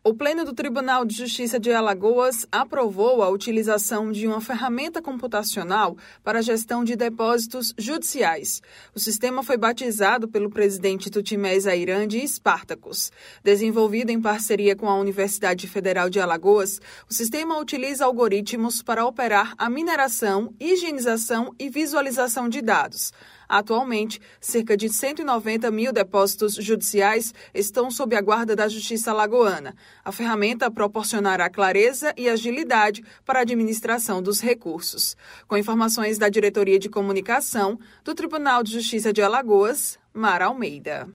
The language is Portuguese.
O Pleno do Tribunal de Justiça de Alagoas aprovou a utilização de uma ferramenta computacional para a gestão de depósitos judiciais. O sistema foi batizado pelo presidente Tutimés Airã de Spartacus. Desenvolvido em parceria com a Universidade Federal de Alagoas, o sistema utiliza algoritmos para operar a mineração, higienização e visualização de dados. Atualmente, cerca de 190 mil depósitos judiciais estão sob a guarda da Justiça Alagoana. A ferramenta proporcionará clareza e agilidade para a administração dos recursos. Com informações da Diretoria de Comunicação do Tribunal de Justiça de Alagoas, Mara Almeida.